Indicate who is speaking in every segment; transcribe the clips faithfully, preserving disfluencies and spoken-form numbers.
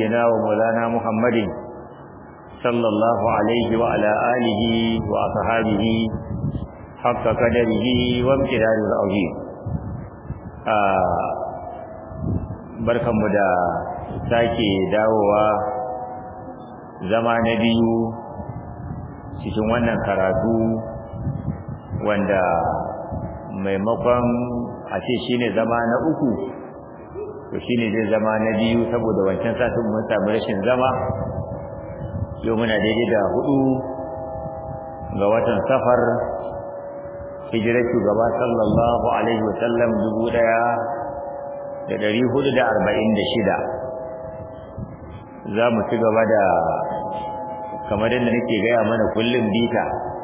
Speaker 1: سيدنا ومولانا محمد صلى الله عليه وعلى آله وأصحابه حق قدره وامتداد العظيم. barkanmu da sake dawowa zama na biyu cikin wannan karatu wanda maimakon a ce shine zama na uku to shine zai zama na biyu saboda wancan satin mun samu rashin zama. Yau muna daidai da hudu ga watan safar, hijirar shugaba sallallahu alaihi wasallam dubu daya da dari hudu da arba'in da shida. Za mu ci gaba da kamar yadda nake gaya mana kullum bita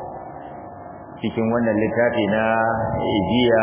Speaker 1: cikin wannan littafi na ijiya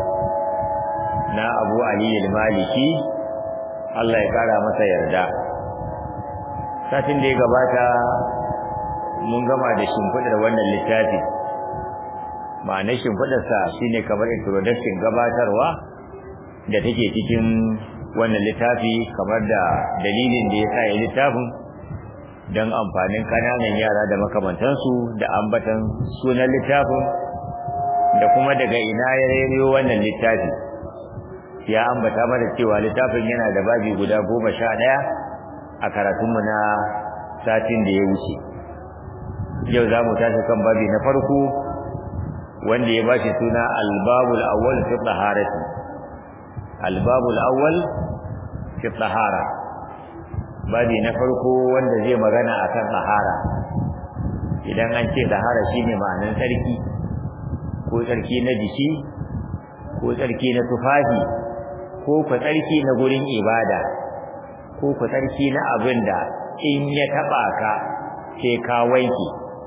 Speaker 1: na Abu Ali al-Maliki, Allah ya kara masa yarda. Satin da ya gabata mun gama da shimfidar wannan littafi. Ma'anar shimfidarsa shine kamar introduction, gabatarwa da take cikin wannan littafi, kamar da dalilin da ya sa ya littafin don amfanin kananan yara da makamantansu, da ambatan sunan littafin da kuma daga ina ya rayo wannan littafi. Ya ambata mana cewa littafin yana da babi guda goma sha ɗaya a karatunmu na satin da ya wuce. Yau za mu tashi kan babi na farko wanda ya bashi suna albabul awwal fi taharati. Albabul awwal fi tahara, babi na farko wanda zai magana akan tahara. Idan an ce tahara shine ma'anar tsarki, ko tsarki na jiki, ko tsarki na tufafi, ko ku tsarki na gurin ibada, ko ku tsarki na abinda in ya taba ka sai ka wanke.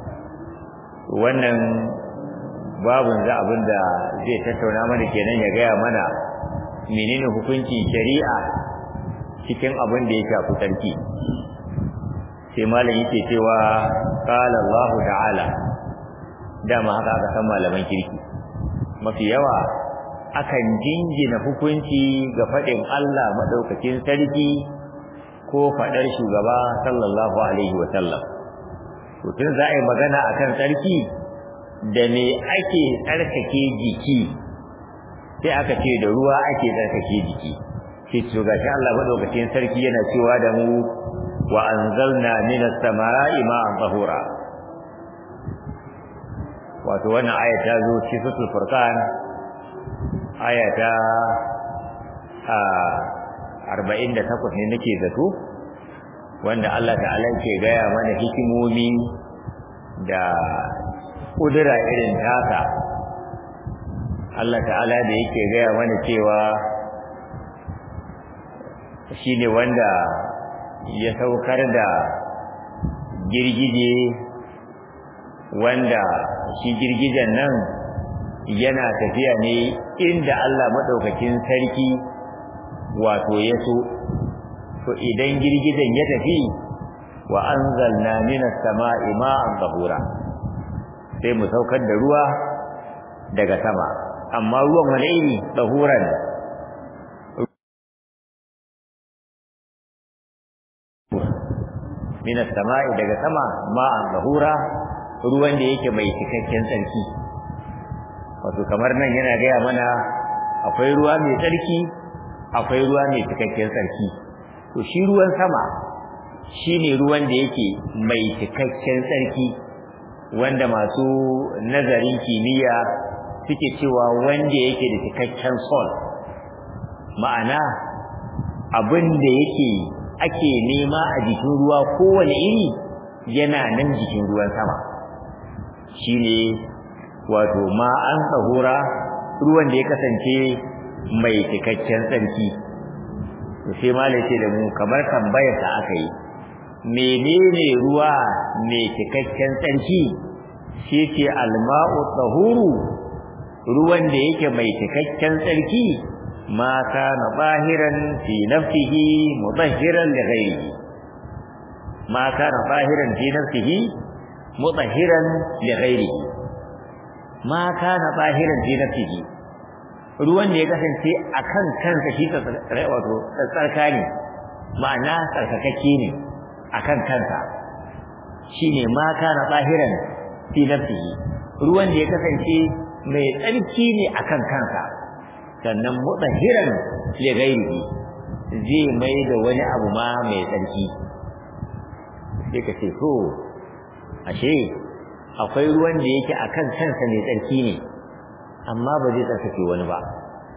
Speaker 1: Wannan babun za abinda zai tattauna mana kenan, ya gaya mana menene hukuncin shari'a cikin abin da ya shafi tsarki. Sai malam yake cewa qala Allah ta'ala, dama haka aka san malaman kirki mafi yawa akan jingina hukunci ga faɗin Allah madaukakin sarki ko faɗar shugaba sallallahu alaihi wa sallam. To tun za a yi magana akan tsarki, da me ake tsarkake jiki, sai aka ce da ruwa ake tsarkake jiki. Sai to gashi Allah madaukakin sarki yana cewa da mu wa anzalna minas samaa'i ma'an tahura. Wato wannan aya ta zo cikin suratul furqan, aya ta arba'in da takwas ne nake zato, wanda Allah ta'ala ke gaya mana hikimomi da kudura irin tasa. Allah ta'ala da yake gaya mana cewa shine wanda ya saukar da girgije, wanda shi girgijen nan yana tafiya ne inda Allah madaukakin sarki wato ya so. To idan girgijen ya tafi, wa anzalna minas sama'i ma'an tahura, sai mu saukar da ruwa daga sama. Amma ruwan wani iri? Tahuran, minas sama'i daga sama, ma'an tahura, ruwan da yake mai cikakken tsarki. Wato kamar nan yana gaya mana akwai ruwa mai tsarki, akwai ruwa mai cikakken tsarki. To shi ruwan sama shine ruwan da yake mai cikakken tsarki, wanda masu nazarin kimiyya suke cewa wanda yake da cikakken sol, ma'ana abin da yake ake nema a jikin ruwa kowane iri yana nan jikin ruwan sama. Shine wato ma'an tahura, ruwan da ya kasance mai cikakken tsarki. Sai malai ce da mu kamar tambayar sa aka yi, menene ruwa mai cikakken tsarki? Shi ce alma'u tahuru, ruwan da yake mai cikakken tsarki, ma kana zahiran fi nafsihi mutahhiran li ghayrihi. Ma kana zahiran fi nafsihi mutahhiran li ghayrihi. Ma kana zahiran fi nafsihi, ruwan da ya kasance akan kansa shi wato tsarka ne, ma'ana tsarkakakke ne akan kansa shine ma kana zahiran fi nafsihi ruwan da ya kasance mai tsarki ne akan kansa sannan mutahiran li ghairihi zai mai da wani abu ma mai tsarki sai ka ce to ashe akwai ruwan da yake akan kansa mai tsarki ne amma ba zai tsarkake wani ba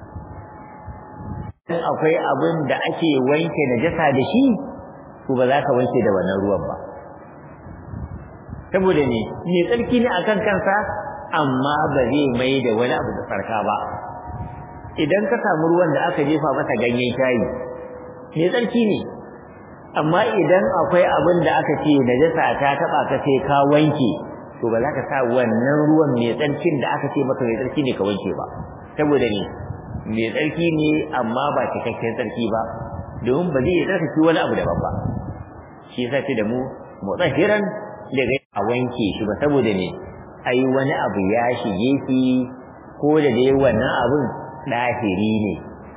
Speaker 1: akwai abin da ake wanke najasa da shi ko ba za ka wanke da wannan ruwan ba saboda ne mai tsarki ne akan kansa amma ba zai mai da wani abu da tsarka ba idan ka samu ruwan da aka jefa masa ganyen shayi mai tsarki ne amma idan akwai abin da aka ce najasa ta taba ka sai ka wanke to ba za ka sa wannan ruwan mai tsarkin da aka ce maka mai tsarki ne ka wanke ba saboda ne mai tsarki ne amma ba cikakken tsarki ba domin ba zai tsarkake wani abu daban ba shi yasa ce da mu mutahiran daga a wanke shi ba saboda ne ai wani abu ya shige shi ko da dai wannan abun dahiri ne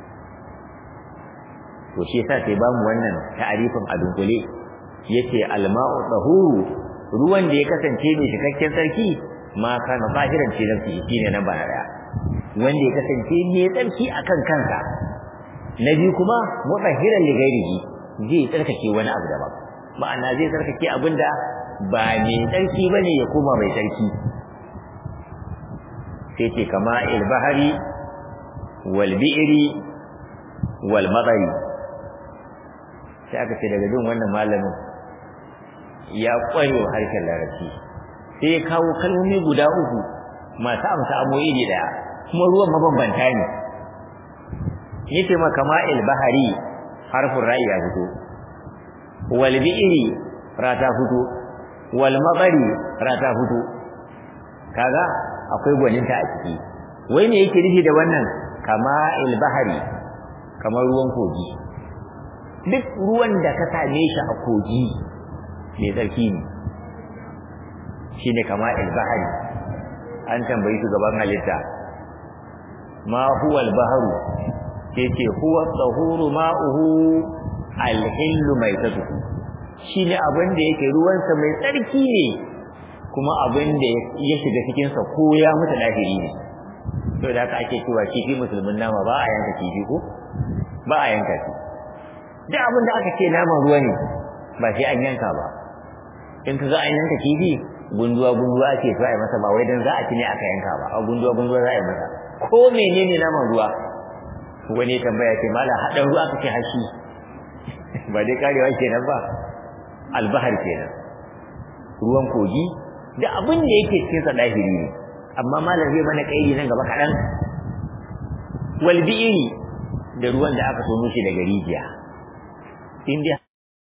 Speaker 1: to shi yasa sai bamu wannan ta'arifin a dunkule yace alma'u tahuru ruwan da ya kasance ne cikakken sarki ma kana zahiran ce nafsi shine na bana daya wanda ya kasance ne tsarki akan kansa na biyu kuma mutahiran li ghairihi zai tsarkake wani abu daban ma'ana zai tsarkake abinda ba mai tsarki bane ya koma mai tsarki sai ce kama al-bahri wal bi'ri wal madari sai aka ce daga jin wannan malamin ya kware wa harshen larabci sai ya kawo kalmomi guda uku masu amsa amo iri daya kuma ruwan mabambanta ne yace ma kama al-bahri harfin ra'i ya fito wal bi'ri rata fito wal madari rata fito kaga akwai gwaninta a ciki wai me yake nufi da wannan kama al-bahri kamar ruwan kogi duk ruwan da ka same shi a kogi mai tsarki ne shine kama al-bahri an tambayi su gaban halitta ma huwa al-bahru yace huwa tahuru ma'uhu al-hillu maitatuhu shine abin da yake ruwan sa mai tsarki ne kuma abin da ya shiga cikin sa ko ya mutu dahiri ne to da haka ake cewa kifi musulmin nama ba a yanka kifi ko ba a yanka shi duk abin da aka ce naman ruwa ne ba sai an yanka ba in ka ga an yanka kifi gunduwa gunduwa ake so a yi masa ba wai dan za a ci ne aka yanka ba a gunduwa gunduwa za a yi masa ko menene naman ruwa wani tambaya ce mala hadan ruwa kake hashi ba dai karewa kenan ba albahar kenan ruwan kogi da abin da yake cikin sa dahiri ne amma malam zai mana kaidi nan gaba kadan wal bi'ri da ruwan da aka tono shi daga rijiya inda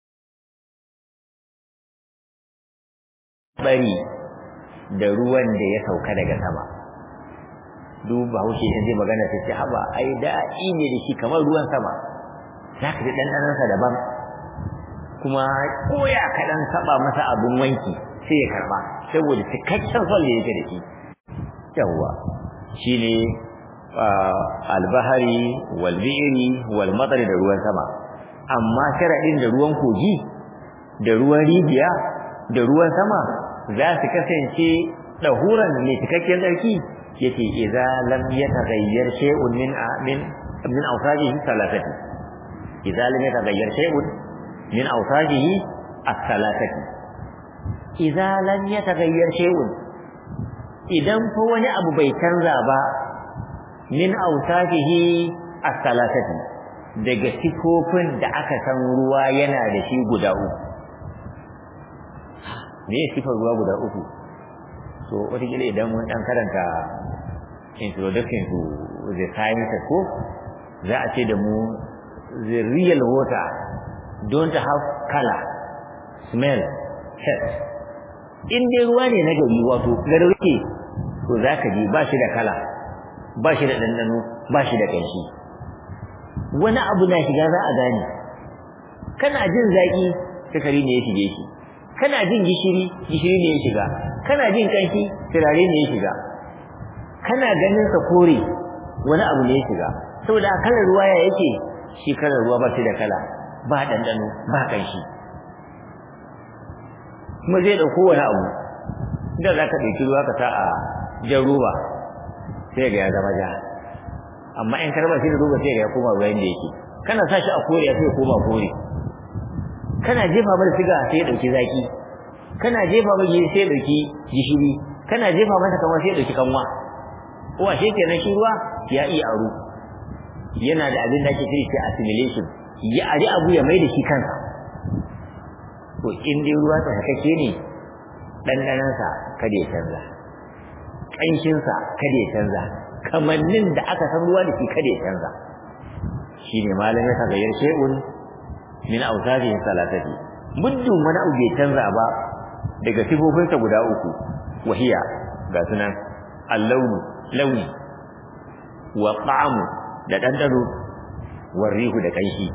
Speaker 1: bari da ruwan da ya sauka daga sama duk bahaushe in zai magana sai ce haba ai da'i ne da shi kamar ruwan sama zaka ji dan danansa daban kuma koya kadan saba masa abun wanki sai ya karba saboda cikakken son da yake da shi yawa shine al-bahri wal bi'ri wal matar da ruwan sama amma sharadin da ruwan kogi da ruwan rijiya da ruwan sama za su kasance dahuran ne cikakken tsarki yace idza lam yataghayyar shay'un min min min awsajihi thalathati idza lam yataghayyar shay'un min awsajihi ath-thalathati idza lam yataghayyar shay'un idan fa wani abu bai canza ba min awsajihi ath-thalathati daga sifofin da aka san ruwa yana da shi guda uku me sifar ruwa guda uku so wata kila idan mun dan karanta introduction to the science ko za a ce da mu the real water don't have color smell taste in dai ruwa ne na gari wato garauke to zaka ji ba shi da kala ba shi da dandano ba shi da kanshi wani abu na shiga za a gane kana jin zaki sakari ne ya shige shi kana jin gishiri gishiri ne ya shiga kana jin kanshi turare ne ya shiga kana ganin sa kore wani abu ne ya shiga saboda kalar ruwa ya yake shi kalar ruwa ba shi da kala ba dandano ba kanshi kuma zai dauko wani abu da zaka dauki ruwa ka sa a jan roba sai ga ya zama ja amma in karba shi da roba sai ga ya koma ruwan da yake kana sa shi a kore sai ya koma kore kana jefa masa siga sai ya dauki zaki kana jefa masa sai ya dauki gishiri kana jefa masa kamar sai ya dauki kanwa ko ashe kenan shi ruwa ya iya aro yana da abin da ake kira assimilation ya ari abu ya mai da shi kansa to in dai ruwa ta kake ne dandanan sa kada ya canza kanshin sa kada ya canza kamannin da aka san ruwa da shi kada ya canza shine malamin ta gayyar shay'un min awsafi salatati muddin wani abu bai canza ba daga sifofinsa guda uku wahiya ga sunan al-launu launi wa ta'amu da dandano wa rihu da kanshi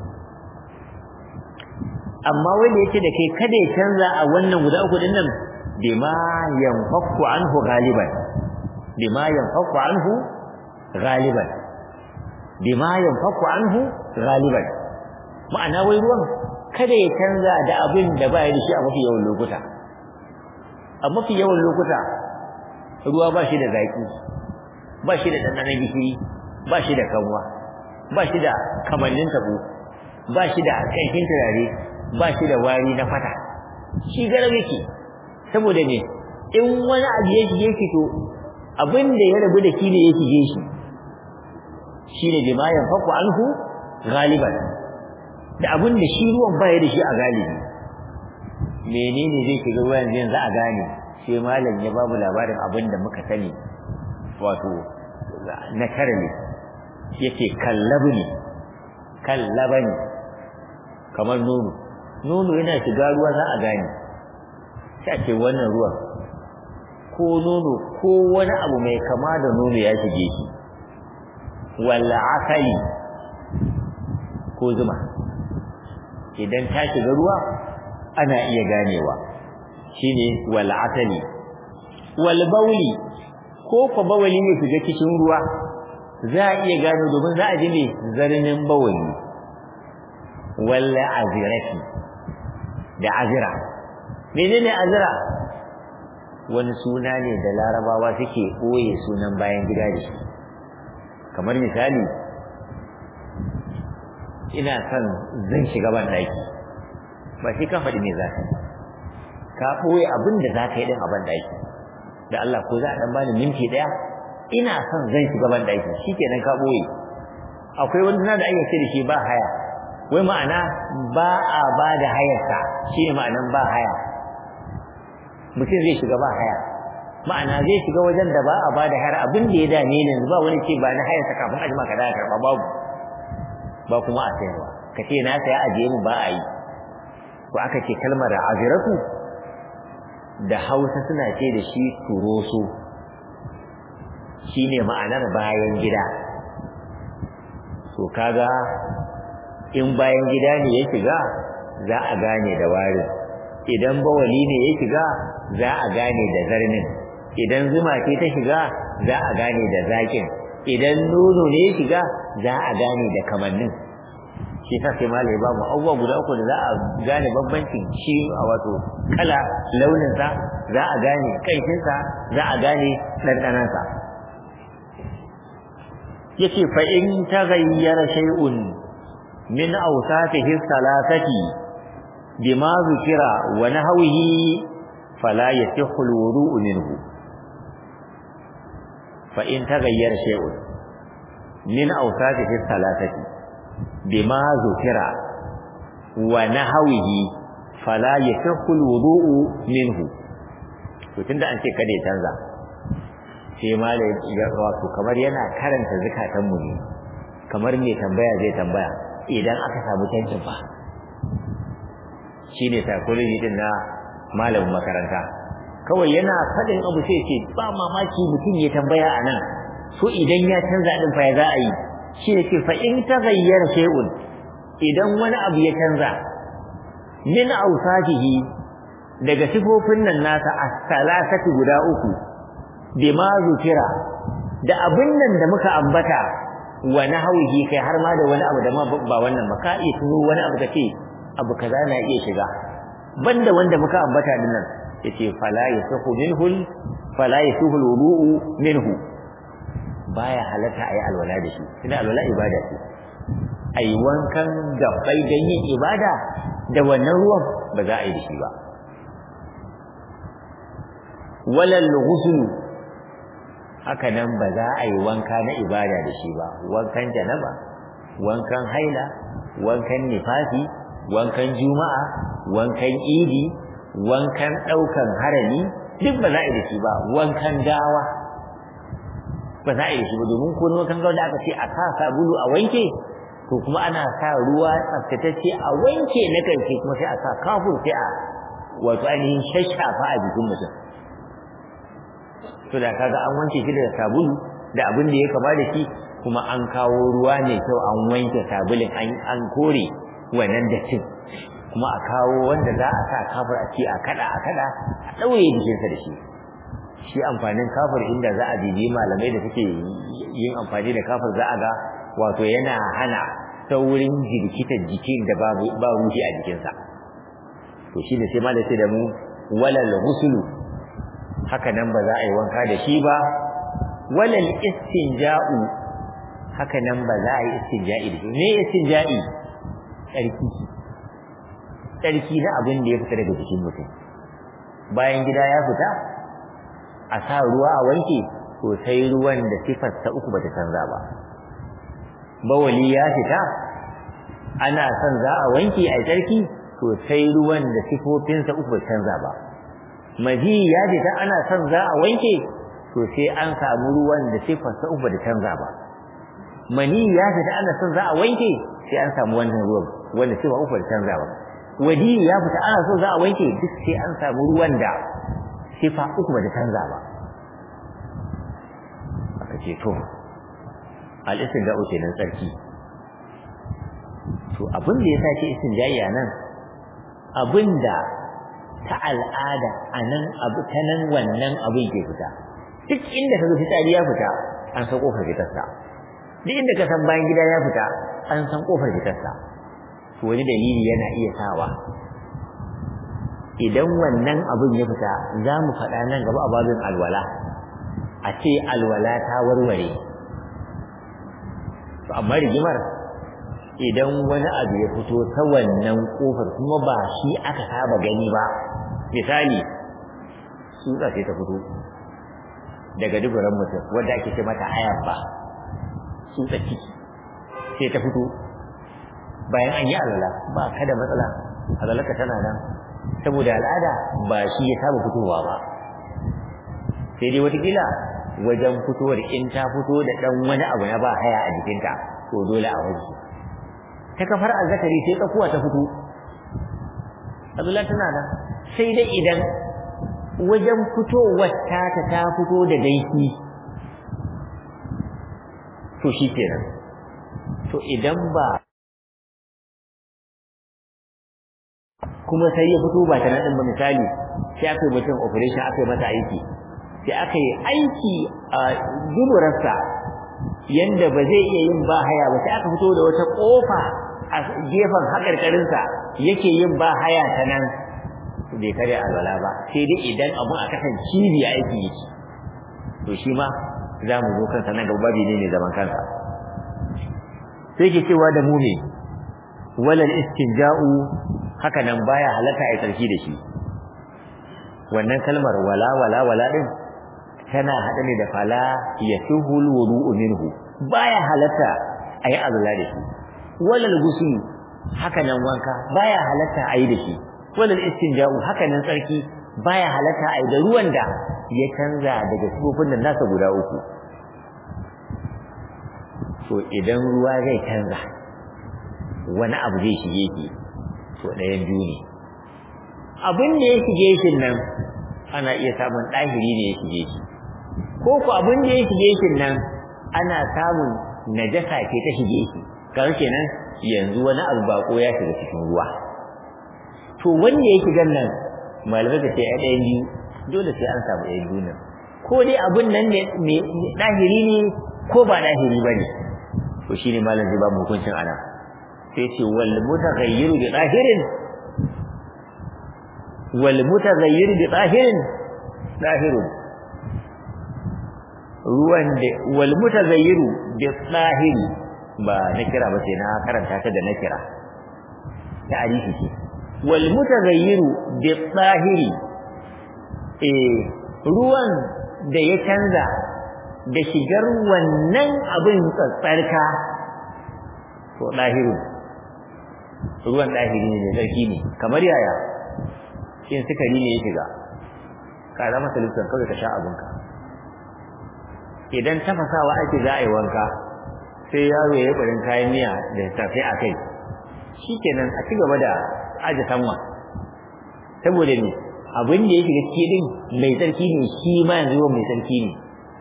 Speaker 1: amma wanda yake da kai kada ya canza a wannan guda uku din nan bima yanfaku anhu galiban bima yanfaku anhu galiban bima yanfaku anhu galiban ma'ana wai ruwan kada ya canza da abin da ba ya da shi a mafi yawan lokuta a mafi yawan lokuta ruwa ba shi da zaki ba shi da dandanan gishiri ba shi da kanwa ba shi da kamannin tabo ba shi da kanshin turare ba shi da wari na fata shi garau yake saboda ne in wani abu ya shige shi to abin da ya rabu da shi ne ya shige shi shine bima yanfaku anhu galiban da abin da shi ruwan baya da shi a galibi menene zai shiga ruwan yanzu a gane sai malam ya babu labarin abin da muka sani wato na karne yake kallabu ne kallaba ne kamar nono nono yana shiga ruwa za a gane sai ce wannan ruwan ko nono ko wani abu mai kama da nono ya shige shi walla asali ko zuma idan ta shiga ruwa ana iya ganewa shine wal asali wal bawli ko fa bawli ne shiga cikin ruwa za a iya gano domin za a ji ne zarnin bawli wal azirati da azira menene azira wani suna ne da larabawa suke boye sunan bayan gida da shi kamar misali ina son zan shiga ban daki ba shi ka faɗi me za ka ka ɓoye abin da za ka yi ɗin a ban daki da Allah ko za a ɗan bani minti ɗaya ina son zan shiga ban daki shi kenan ka ɓoye akwai wani na da ake ce da shi ba haya wai ma'ana ba a ba da hayarsa shi ne ma'anan ba haya mutum zai shiga ba haya ma'ana zai shiga wajen da ba a ba da hayar abin da ya dame ni ba wani ce ba na hayarsa kafin a jima ka da karɓa babu ba kuma a sayarwa ka ce na saya ajiye mu ba a yi ko aka ce kalmar aziratu da Hausa suna ce da shi turoso shine ma'anar bayan gida so kaga in bayan gida ne ya shiga za a gane da warin idan bawali ne ya shiga za a gane da zarnin idan zuma ce ta shiga za a gane da zakin idan nono ne ya shiga za a gane da kamannin shi ta sai malai ba mu abubuwa guda uku da za a gane bambancin shi a wato kala launin sa za a gane kanshin sa za a gane dandanan sa yace fa in taghayyara shay'un min awsafihi salasati bima zikira wa nahwihi fala yasihhu alwudu'u minhu fa in taghayyara shay'un min awsafihi salasati bima zukira wa nahwihi fala yasihhu alwudu'u minhu to tunda an ce kada ya canza sai malai ya wato kamar yana karanta zakatan mu ne kamar mai tambaya zai tambaya idan aka samu cancin fa shine psychology din na malamin makaranta kawai yana fadin abu sai ce ba mamaki mutum ya tambaya anan so idan ya canza din fa ya za a yi shi ne ce fa in taghayyara shay'un idan wani abu ya canza min awsafihi daga sifofin nan nasa as-salasati guda uku bima zukira da abin nan da muka ambata wa nahwihi kai har ma da wani abu da ma ba wannan ba ka iya tuno wani abu kace abu kaza na iya shiga banda wanda muka ambata din nan yace fala yasuhu minhu fala yasuhu alwudu minhu baya halata ayi alwala da shi ina alwala ibada ce ayi wankan gabbai dan yin ibada da wannan ruwan ba za a yi da shi ba walal ghusl haka nan ba za a yi wanka na ibada da shi ba wankan janaba wankan haila wankan nifasi wankan juma'a wankan idi wankan daukan harami duk ba za a yi da shi ba wankan gawa ba za a yi da shi ba domin ko wankan gawa da aka ce a sa sabulu a wanke to kuma ana sa ruwa tsaftatacce a wanke na karshe kuma sai a sa kafur sai a wato ainihin shashafa a jikin mutum to da kaga an wanke shi da sabulu da abin da ya kama da shi kuma an kawo ruwa ne kyau an wanke sabulin an an kore wannan dattin kuma a kawo wanda za a sa kafir a ci a kada a kada a daure jikinsa da shi shi amfanin kafir inda za a bibiyi malamai da suke yin amfani da kafir za a ga wato yana hana saurin jirkitar jikin da babu ba ruhi a jikinsa to shi ne sai malai sai da mu walal ghuslu haka nan ba za a yi wanka da shi ba walal istinja'u haka nan ba za a yi istinja'i da shi ne istinja'i tsarki tsarki na abin da ya fita daga jikin mutum bayan gida ya fita a sa ruwa a wanke to sai ruwan da sifar ta uku bata canza ba bawali ya fita ana son za a wanke a tsarki to sai ruwan da sifofinsa uku bata canza ba maji ya fita ana son za a wanke to sai an samu ruwan da sifar ta uku bata canza ba mani ya fita ana son za a wanke sai an samu wannan ruwan wanda sifa uku bata canza ba wadi ya fita ana so za a wanke duk sai an samu ruwan da sifa uku bata canza ba aka ce to al-istinja'u kenan tsarki to abin da yasa ke istinja'i nan abinda ta al'ada anan abu ta nan wannan abin ke fita duk inda kaga fitsari ya fita an san kofar fitarsa duk inda ka san bayan gida ya fita an san kofar fitarsa to wani dalili yana iya sawa idan wannan abin ya fita za mu faɗa nan gaba a babin alwala a ce alwala ta warware to amma rigimar idan wani abu ya fito ta wannan kofar kuma ba shi aka saba gani ba misali tsutsa ce ta fito daga duburan mutum wanda ake ce mata ayabba tsutsa ciki sai ta fito bayan an yi alwala ba ka da matsala alwalarka tana nan saboda al'ada ba shi ya saba fitowa ba sai dai watakila wajen fitowar in ta fito da dan wani abu na ba haya a jikinta to dole a waje ta kafar azzakari sai tsakuwa ta fito alwala tana nan sai dai idan wajen fitowar ta ta fito da daifi to shi kenan to idan ba kuma sai ya fito ba tana din ba misali sai aka yi mutum operation aka yi masa aiki sai aka yi aiki a duburarsa yanda ba zai iya yin ba haya ba sai aka fito da wata kofa a gefen hakarkarinsa yake yin ba haya ta nan bai kare alwala ba sai dai idan abu a kasan cibiya aiki yake to shi ma za mu zo kansa nan gaba babi ne mai zaman kansa sai ke cewa da mu ne walal istinja'u haka nan baya halaka ai tsarki da shi wannan kalmar wala wala wala din tana hada ne da fala yasuhul wudu'u minhu baya halaka ai azla da shi walal ghusl haka nan wanka baya halaka ai da shi walal istinja'u haka nan tsarki baya halaka ai da ruwan da ya canza daga sifofin nan nasa guda uku to idan ruwa zai canza wani abu zai shige shi to ɗayan biyu ne abin da ya shige shi nan ana iya samun ɗahiri ne ya shige shi ko ku abin da ya shige shi nan ana samun najasa ce ta shige shi kaga kenan yanzu wani abu bako ya shiga cikin ruwa to wanda ya shiga nan malamai da sai ɗayan biyu dole sai an samu ɗayan biyu nan ko dai abin nan ne ɗahiri ne ko ba ɗahiri ba ne to shine malam zai ba mu hukuncin ana sai ce wal mutaghayyiru bi zahirin wal mutaghayyiru bi zahirin zahirun ruwan da wal mutaghayyiru bi zahiri ba na kira ba sai na karanta ta da na kira ta arifi ce wal mutaghayyiru bi zahiri eh ruwan da ya canza da shigar wannan abin tsatsarka to dahiru ruwan dahiri ne zarki ne kamar yaya shin sukari ne ya shiga ka zama salisan kawai ka sha abinka idan tafasawa ake za a yi wanka sai yaro ya yi barin kayan miya da tafi a kai shikenan a ci gaba da aje sanwa saboda ne abin da ya shiga cikin mai tsarki ne shi ma yanzu ruwan mai tsarki ne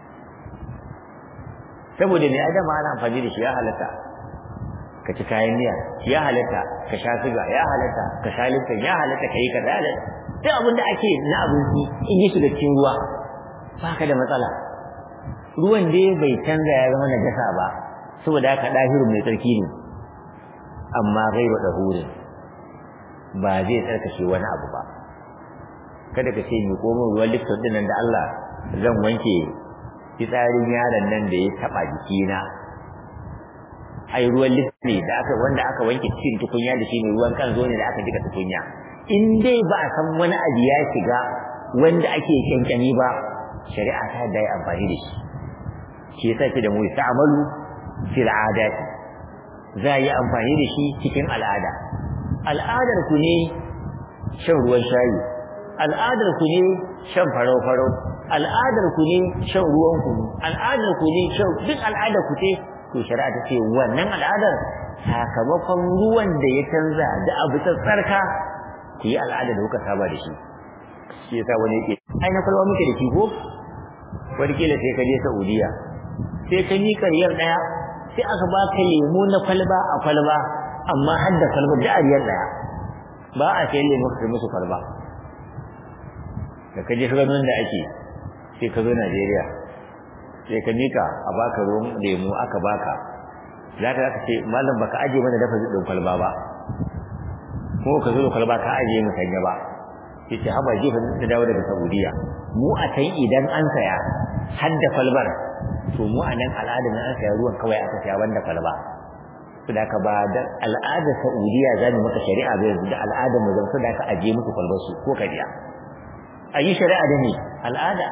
Speaker 1: saboda mai adama ana amfani da shi ya halatta ka ci kayan miya ya halatta ka sha siga ya halatta ka sha lifton ya halatta ka yi ka da halatta duk abin da ake na abinci in yi shiga cikin ruwa ba ka da matsala ruwan dai bai canza ya zama najasa ba saboda haka dahiru mai tsarki ne amma gairu dahurin ba zai tsarkake wani abu ba kada ka ce mi komo ruwan lifton din nan da Allah zan wanke fitsarin yaron nan da ya taba jikina ai ruwan lifton ne da aka wanda aka wanke cikin tukunya da shi ne ruwan kan zo ne da aka jika tukunya in dai ba a san wani abu ya shiga wanda ake kankani ba shari'a ta da amfani da shi shi yasa ce da mu ta'amalu fil adat za yi amfani da shi cikin al'ada al'adar ku ne shan ruwan shayi al'adar ku ne shan farau farau al'adar ku ne shan ruwan kunu al'adar ku ne shan duk al'adar ku ce to shari'a ta ce wannan al'adar sakamakon ruwan da ya canza da abu tsarka ku yi al'ada da kuka saba da shi shi yasa wani yake ai na kwalba muke da shi ko wani kila sai ka je Saudiya sai ka mika riyal daya sai aka baka lemo na kwalba a kwalba amma har da kwalba da riyal daya ba a sai lemo ka musu kwalba da ka je ganin da ake sai ka zo Najeriya sai ka mika a baka ruwan lemo aka baka zaka aka ce mallam baka aje mana dafa din kwalba ba ko ka zo da kwalba ka aje mu sanya ba yace haba jefa da dawo daga Saudiya mu a can idan an saya har da kwalbar to mu a nan al'adar an saya ruwan kawai aka saya wanda kwalba to da ka ba da al'adar Saudiya zamu maka shari'a bai da al'adar mu zan so da ka aje musu kwalbar su ko kariya ayi shari'a da ne al'ada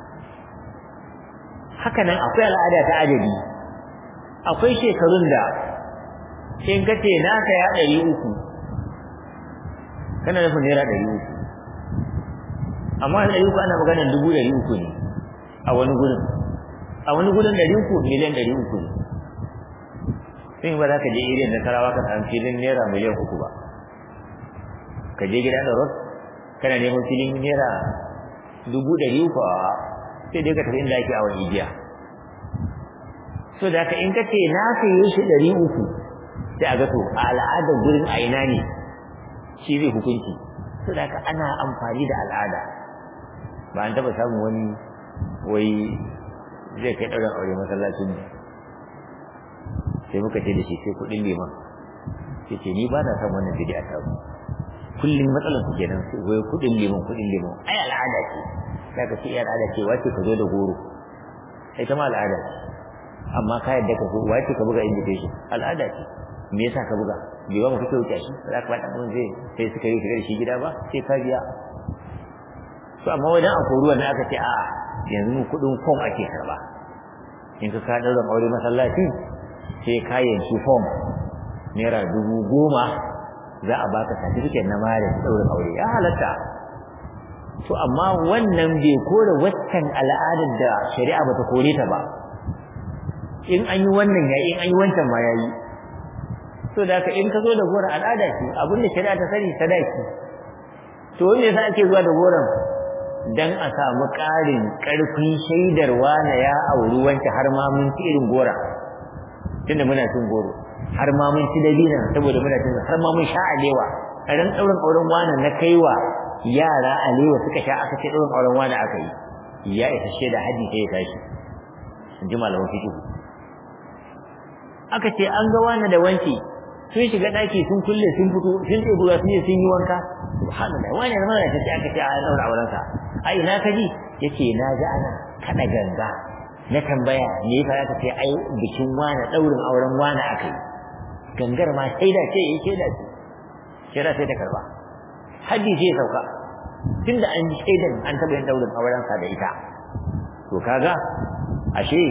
Speaker 1: haka nan akwai al'ada ta adadi akwai shekarun da in kace na saya ɗari uku kana nufin naira ɗari uku amma ɗari uku ana maganar dubu ɗari uku ne a wani gurin a wani gurin ɗari uku miliyan ɗari uku ne sai ba za ka je irin na Tarawa ka samu filin naira miliyan uku ba ka je gida da rot kana neman filin naira dubu ɗari uku a sai dai ka tafi inda ake awon igiya so da haka in ka ce na saye shi ɗari uku sai a ga to a al'adar gurin a ina ne shi zai hukunci so da ana amfani da al'ada ba an taba samun wani wai zai kai ɗaurin aure masallacin ne sai muka ce da shi sai kuɗin liman sai ce ni ba na son wannan bid'a ta ku kullum matsalar ku kenan wai kuɗin liman kuɗin liman ai al'ada ce sai ka ce ai al'ada ce wace ka zo da goro sai ta ma al'ada ce amma ka yadda ka zo wace ka buga invitation al'ada ce me yasa ka buga bai ba mu kake wuce shi za ka faɗa mun zai sai suka yi shigar shi gida ba sai ka biya to amma wajen akwai ruwan da aka ce a yanzu mu kuɗin form ake karba in ka ka ɗaura aure masallaci sai ka yanki form naira dubu goma za a baka certificate na mare ɗaurin aure ya halatta to amma wannan bai kore waccan al'adar da shari'a bata kore ta ba in an yi wannan yayi in an yi wancan ma yayi so da haka in ka zo da goron al'ada ce abin da shari'a ta sani sadaki to me yasa ake zuwa da goron dan a samu ƙarin ƙarfin shaidarwa na ya auri wanke har ma mun ci irin gora tunda muna cin goro har ma mun ci dabina saboda muna cin har ma mun sha alewa a ran ɗaurin auren wani na kaiwa yara alewa suka sha aka ce ɗaurin auren wani aka yi ya isa shaida haji sai ya tashi in ji malaman fiqh aka ce an ga wani da wanki sun shiga daki sun kulle sun fito sun ɗebi ruwa sun yi sun yi wanka subhanallah wani da mara tace aka ce a daura auren sa ai ina kaji yace na ji ana kada ganga na tambaya me yasa aka ce ai bikin wani daurin auren wani akai gangar ma sai da ce yake da shi kira sai ta karba hadisi ya sauka tunda an ji shaidan an taba yin daurin auren sa da ita to kaga ashe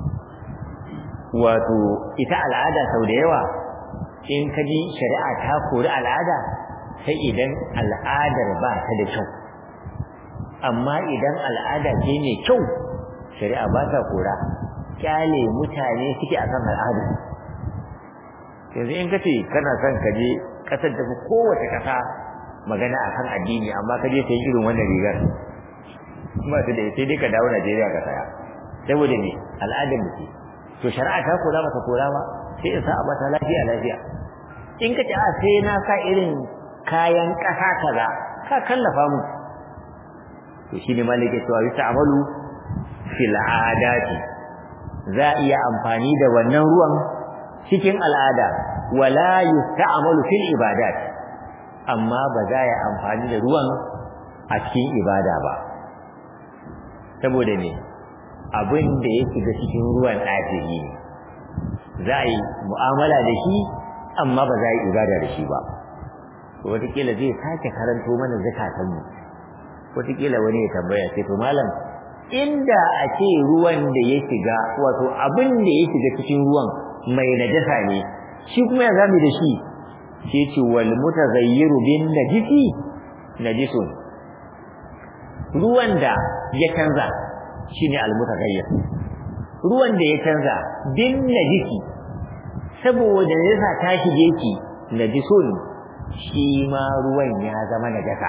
Speaker 1: wato ita al'ada sau da yawa in ka ji shari'a ta kori al'ada sai idan al'adar ba ta da kyau amma idan al'ada ce mai kyau shari'a ba ta kora kyale mutane suke akan al'ada yanzu in kace kana son ka je kasar da kowace kasa magana akan addini amma ka je sai irin wannan rigar kuma sai dai sai dai ka dawo Najeriya ka saya saboda me al'adar mu ce to shari'a ta kora ba ta kora ba sai in sa a mata lafiya lafiya in ka ce a sai na sa irin kayan kasa kaza ka kallafa mu to shine malike cewa yi ta'amalu fil adati za iya amfani da wannan ruwan cikin al'ada wala yusta'malu fil ibadat amma ba za ya amfani da ruwan a cikin ibada ba saboda ne abin da ya shiga cikin ruwan ɗafiri ne za a yi mu'amala da shi amma ba za a yi ibada da shi ba wataƙila zai sake karanto mana zakatanmu wataƙila wani ya tambaya ce to malam inda a ce ruwan da ya shiga wato abin da ya shiga cikin ruwan mai najasa ne shi kuma ya zami da shi sai ce wal mutaghayyiru bin najisi najisun ruwan da ya canza shine al mutaghayyir ruwan da ya canza bin najisi saboda najasa ta shige ki najisun shi ma ruwan ya zama najasa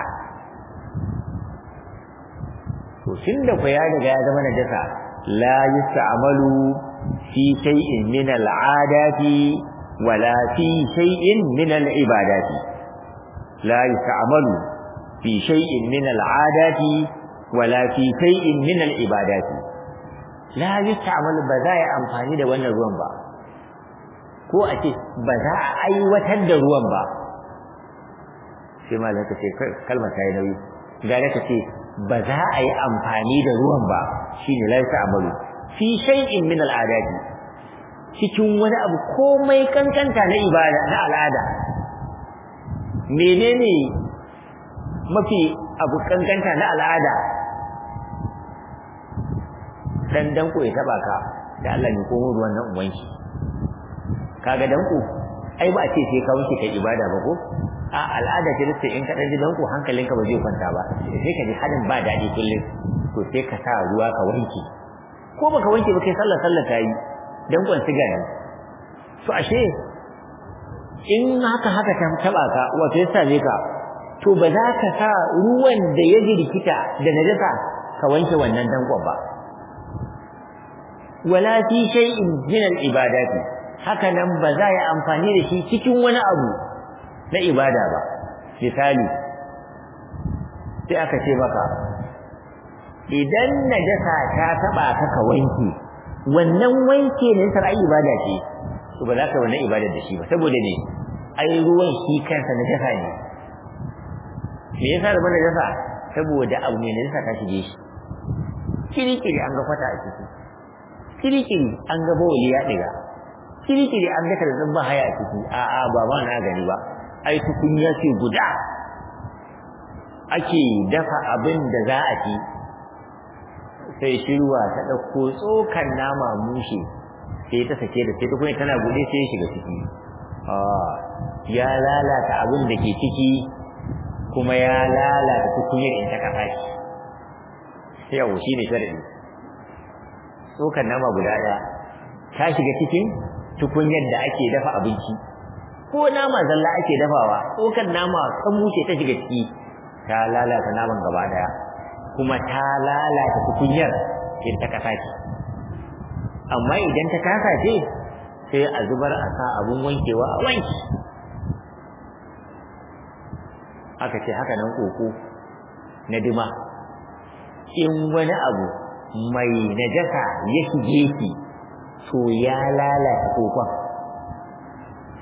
Speaker 1: to tunda ko ya riga ya zama najasa la yusta'malu fi shay'in min al'adati wala fi shay'in min al'ibadati la yusta'malu fi shay'in min al'adati wala fi shay'in min al'ibadati la yusta'malu ba za ya amfani da wannan ruwan ba ko a ce ba za a aiwatar da ruwan ba sai malaka ce kalmar ta yi nauyi gare ka ce ba za a yi amfani da ruwan ba shine la yusta'malu fi shay'in min al'adati cikin wani abu komai kankanta na ibada na al'ada menene mafi abu kankanta na al'ada dan danko ya taba ka da Allah ne ko ruwan nan uwanki kaga danko ai ba a ce sai ka wuce kai ibada ba ko a al'ada ce dace in ka dan ji danko hankalinka ba zai kwanta ba sai ka ji hadin ba dadi kullum to sai ka sa ruwa ka wanke ko baka wanke ba kai sallar sallar ta yi dankon siga ne to ashe in haka haka ta taba ka wato ya same ka to ba za ka sa ruwan da ya jirkita da najasa ka wanke wannan dankon ba wala fi shay'in min al-ibadati haka nan ba za ya amfani da shi cikin wani abu na ibada ba misali sai aka ce maka idan najasa ta taba ka ka wanke wannan wanke ne sai ibada ce to ba za ka wannan ibada da shi ba saboda ne ai ruwan shi kansa najasa ne me yasa da najasa saboda abu ne najasa ta shige shi kiri-kiri an ga fata a ciki kiri-kiri an ga bawali ya diga kiri-kiri an ga tarzan ba haya a ciki a'a ba ba na gani ba ai tukunya ce guda ake dafa abin da za a ci sai shirwa ta dauko tsokan nama mushe sai ta sake da sai tukunya tana bude sai ya shiga ciki ah ya lalata abin da ke ciki kuma ya lalata tukunyar in ta kafa shi sai yawo shine sharadi tsokan nama guda daya ta shiga cikin tukunyar da ake dafa abinci ko nama zalla ake dafawa tsokan nama kan mushe ta shiga ciki ta lalata naman gaba daya kuma ta lalata tukunyar in ta kasa ce amma idan ta kasa ce sai a zubar a sa abun wankewa a wanki aka ce haka nan koko na dima in wani abu mai najasa ya shige shi to ya lalata kokon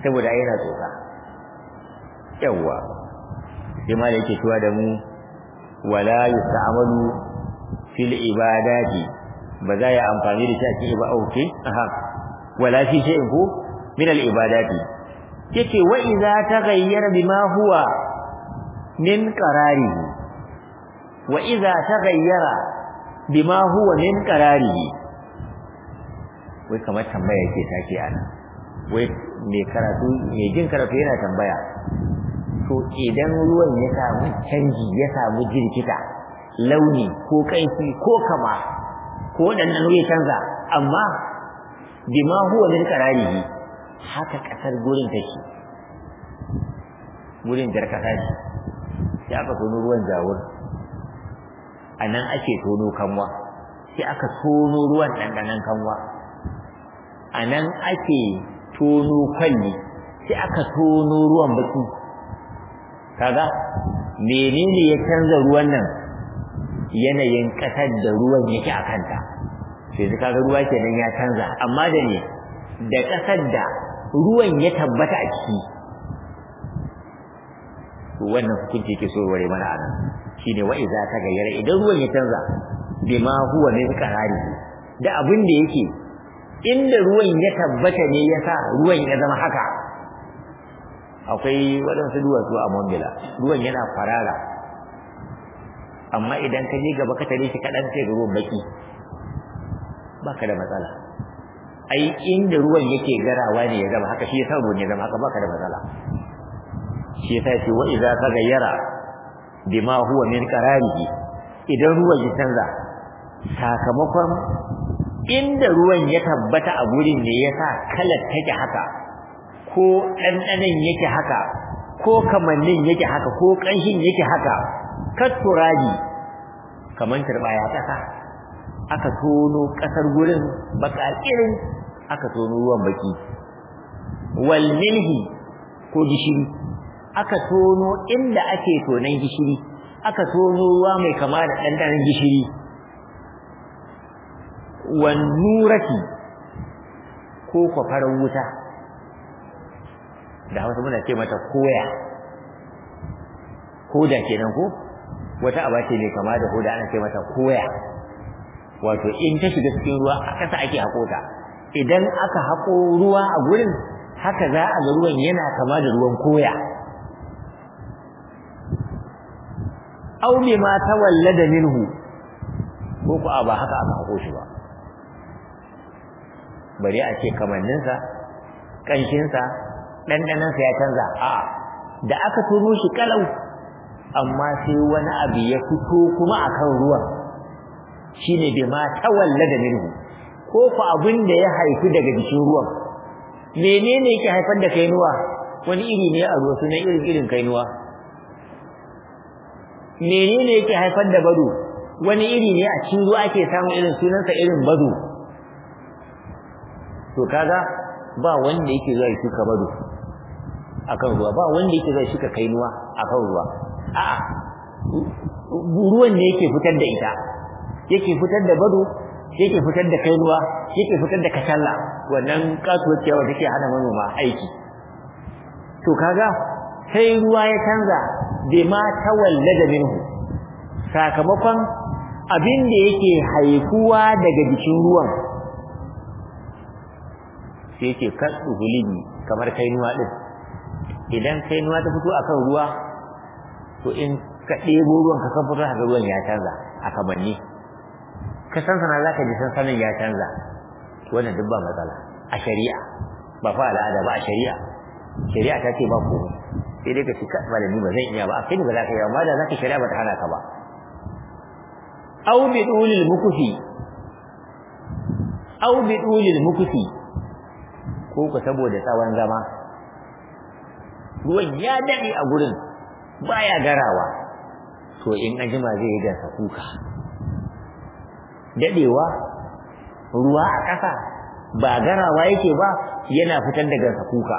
Speaker 1: saboda yana tsoka yawa sai ma yake cewa da mu wala yusta'malu fil ibadati ba za ya amfani da shi a cikin ibadati aha wala fi shay'in ko min al ibadati yace wa idza taghayyara bima huwa min qararihi wa idza taghayyara bima huwa min qararihi wai kamar tambaya yake take ana wai me karatu me jin karatu yana tambaya to idan ruwan ya samu canji ya samu jirkita launi ko kaifi ko kama ko dan nan ya canza amma bima huwa min qararihi haka kasar gurin take gurin jarkata ce sai aka tono ruwan jawur anan ake tono kanwa sai aka tono ruwan dandanan kanwa anan ake tono kwalli sai aka tono ruwan baki kaga menene ya canza ruwan nan yanayin kasar da ruwan yake a kanta sai kaga ruwa kenan ya canza amma da ne da kasar da ruwan ya tabbata a ciki to wannan hukunci yake so ware mana anan shine wa iza ta gayyara idan ruwan ya canza bima huwa min qarari da abin da yake inda ruwan ya tabbata ne yasa ruwan ya zama haka akwai wadansu duwatsu a Mambila ruwan yana farara amma idan ka je gaba ka tare shi kadan sai ruwan baki baka da matsala ai inda ruwan yake garawa ne ya zama haka shi yasa ruwan ya zama haka baka da matsala shi yasa ce wa idza tagayyara bima huwa min qararihi idan ruwan ya canza sakamakon inda ruwan ya tabbata a gurin ne yasa kalar take haka ko dandanan yake haka ko kamannin yake haka ko kanshin yake haka katturaji kaman turbaya kasa aka tono kasar gurin baka irin aka tono ruwan baki wal milhi ko gishiri aka tono inda ake tonan gishiri aka tono ruwa mai kama da dandanan gishiri wan nurati ko kwafarar wuta da Hausa muna ce mata koya koda kenan ko wata abace ne kama da koda ana ce mata koya wato in ta shiga cikin ruwa a kasa ake hakota idan aka hako ruwa a gurin haka za a ga ruwan yana kama da ruwan koya aw bima tawallada minhu ko ko ba haka aka hako shi ba bari a ce kamanninsa kanshinsa dandanansa ya canza a da aka tono shi kalau amma sai wani abu ya fito kuma akan ruwan shine bima tawallada minhu ko fa abin da ya haifi daga jikin ruwan menene yake haifar da kainuwa wani iri ne a ruwa sunan irin irin kainuwa menene yake haifar da bado wani iri ne a cikin ruwa ake samun irin sunansa irin bado to kaga ba wanda yake zuwa shuka bado akan ruwa ba wanda yake zuwa shuka kainuwa akan ruwa a'a ruwan ne yake fitar da ita yake fitar da bado yake fitar da kainuwa yake fitar da kashalla wannan kasuwar ciyawa take hana manoma aiki to kaga sai ruwa ya canza bima tawallada minhu sakamakon abin da yake haifuwa daga jikin ruwan sai yake kasu gulimi kamar kainuwa din idan kainuwa ta fito akan ruwa to in ka ɗebo ruwan ka kan fito haka ruwan ya canza a kamanni ka san sana zaka ji sansanin ya canza wannan duk ba matsala a shari'a ba fa al'ada ba a shari'a shari'a ta ce ba komai sai dai ka ci ka malami ba zan iya ba akai ba za ka yi amma da zaka shari'a ba ta hana ka ba aw bi dulil mukufi aw bi dulil mukufi ko ko saboda tsawon zama ruwan ya dade a gurin baya garawa to in ajima zai yi gasa kuka dadewa ruwa a ƙasa ba garawa yake ba yana fitar da gasa kuka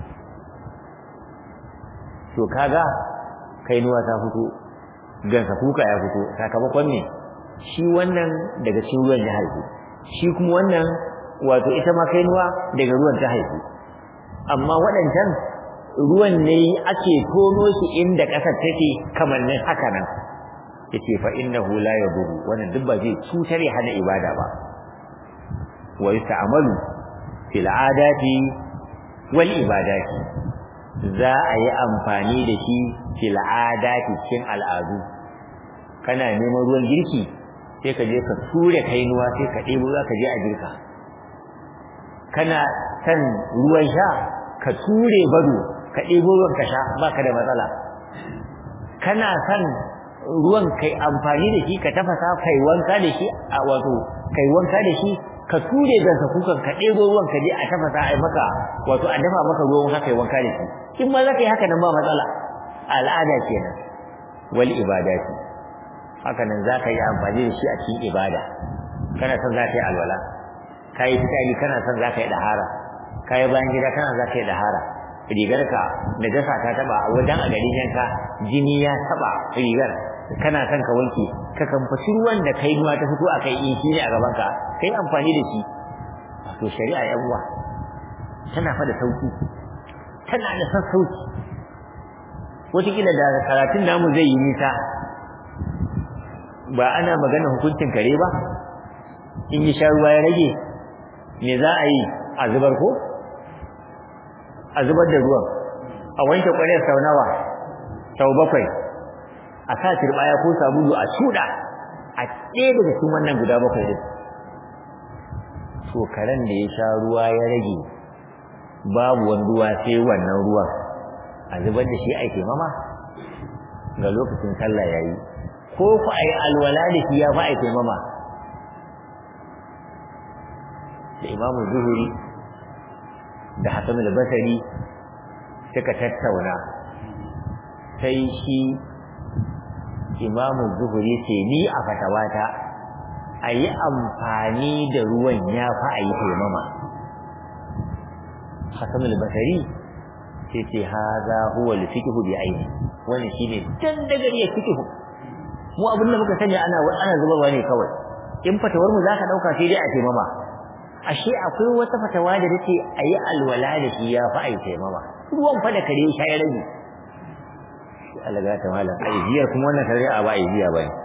Speaker 1: to kaga kainuwa ta fito gasa kuka ya fito sakamakon ne shi wannan daga cikin ruwan ya haifu shi kuma wannan wato ita ma kainuwa daga ruwan ta haifu amma waɗancan ruwan ne ake tono shi inda ƙasar take kamannin haka nan yace fa innahu la yadurru wannan duk ba zai cutar ya hana ibada ba wa yasta'malu fil adati wal ibadati za a yi amfani da shi fil adati cikin al'adu kana neman ruwan girki sai ka je ka ture kainuwa sai ka ɗebo za ka je a girka kana san ruwan sha ka ture bado ka ɗebo ruwan ka sha baka da matsala kana san ruwan kai amfani da shi ka tafasa kai wanka da shi a wato kai wanka da shi ka ture gansa kukan ka ɗebo ruwan ka je a tafasa ai maka wato a dafa maka ruwan haka kai wanka da shi in ma zaka yi haka nan ba matsala al'ada kenan wal ibadati haka nan zaka yi amfani da shi a cikin ibada kana son zaka yi alwala kai fitali kana son zaka yi dahara kai bayan gida kana zaka yi dahara rigarka da dasa ta taba a wajen a garin yanka jini ya taba rigar kana son ka wanke ka kamfaci ruwan da kai ruwa ta fito akai in shi ne a gaban ka kai amfani da shi to shari'a yan uwa tana fa da sauki tana da sassauci wataƙila da karatun namu zai yi nisa ba ana magana hukuncin kare ba in yi sha ruwa ya rage me za a yi a zubar ko a zubar da ruwan a wanke ƙwaryar sau nawa sau bakwai a sa turbaya ko sabulu a cuɗa a ɗaya daga cikin wannan guda bakwai din to karen da ya sha ruwa ya rage babu wani ruwa sai wannan ruwan a zubar da shi a taimama ga lokacin sallah yayi ko ku ayi alwala da shi ya fa a taimama da Imam Zuhri da Hasan al-Basri suka tattauna sai shi Imam Zuhri ce ni a fatawata ayi amfani da ruwan ya fa ayi taimama Hasan al-Basri sai ce haza huwa al-fiqh bi aini wannan shine dan daga ya fiqh mu abin da muka sani ana ana zubarwa ne kawai in fatawar mu zaka dauka sai dai a taimama ashe akwai wata fatawa da take ayi alwala da shi ya fa ayi taimama ruwan fa da kare shi ya rage Allah ga ta malam ai jiya kuma wannan shari'a ba ai jiya bane